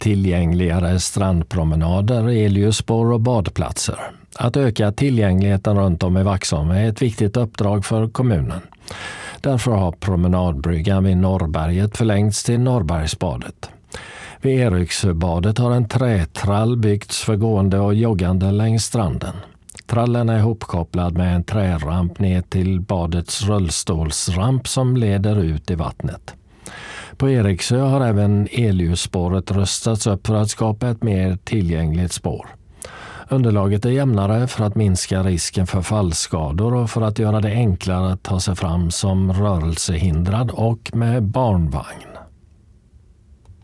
tillgängligare strandpromenader, elljusspår och badplatser. Att öka tillgängligheten runt om i Vaxholm är ett viktigt uppdrag för kommunen. Därför har promenadbryggan vid Norrberget förlängts till Norrbergsbadet. Vid Eriksöbadet har en trätrall byggts för gående och joggande längs stranden. Trallen är ihopkopplad med en träramp ner till badets rullstolsramp som leder ut i vattnet. På Eriksö har även elljusspåret rustats upp för att skapa ett mer tillgängligt spår. Underlaget är jämnare för att minska risken för fallskador och för att göra det enklare att ta sig fram som rörelsehindrad och med barnvagn.